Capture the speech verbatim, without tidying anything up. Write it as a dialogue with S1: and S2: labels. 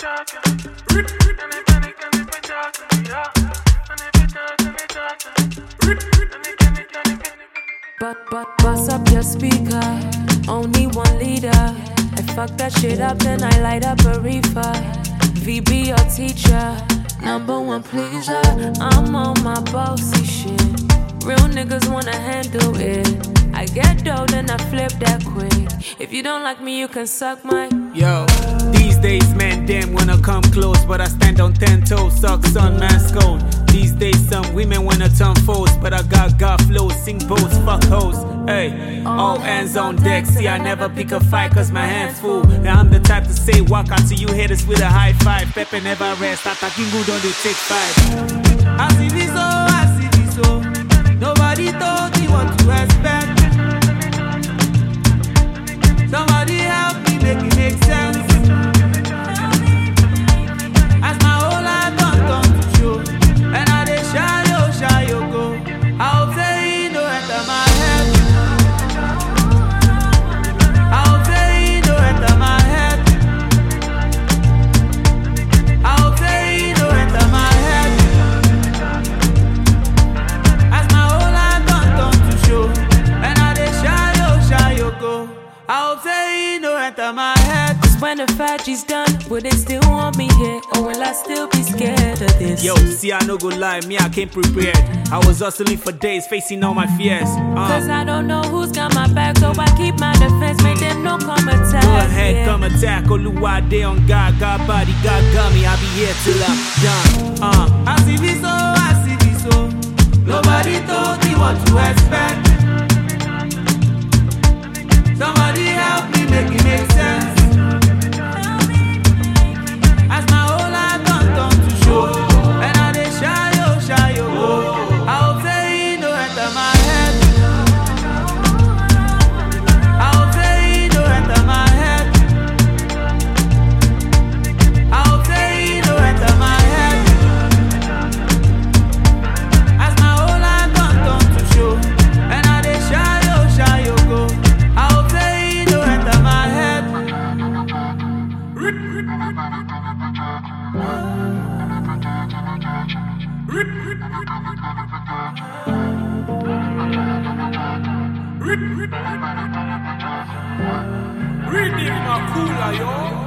S1: But, but, bust up your speaker, only one leader. I fuck that shit up, then I light up a reefer. V B your teacher, number one pleaser. I'm on my bossy shit. Real niggas wanna handle it. I get dough, then I flip that quick. If you don't like me, you can suck my.
S2: Yo, these days, man, damn wanna come close, but I stand on ten toes, suck sun, man, scold. These days, some women wanna turn foes, but I got God flows, sing bows, fuck hoes. Hey, all hands on deck. See, I never pick a fight, cause my hand's full. Now I'm the type to say, walk out to you haters with a high five. Pepe never rest, attacking good on the take five. I see this, oh, I see this, oh. Nobody told me what to expect. Somebody help me make it make sense. As my whole life done done to show, and I dey shy yo, shy yo go. I hope say he no enter my head. I hope say he no enter my head. I hope say he no enter my head. As my whole life done done to show, and I dey shy yo, shy yo go. I hope say he no enter my head.
S1: Cause when the faji's done, will they still want me here? Or will I still be scared of this?
S2: Yo, see, I no go lie, me, I came prepared. I was hustling for days, facing all my fears. uh.
S1: Cause I don't know who's got my back, so I keep my defense, make them no come attack.
S2: Go ahead,
S1: yeah.
S2: come attack. Oluwa day on God, God body, God got me. I'll be here till I'm done. Uh, I see this, oh, I see this, oh. Nobody told me what to expect. Somebody help me make it make sense. As my whole life done done to show, and I dey shy yo, shy yo go. I hope say he no enter my head. I hope say he no enter my head. I hope say he no enter my head. As my whole life done done to show, and I dey shy yo, shy yo go. I hope say he no enter my head. Reading my cooler, yo.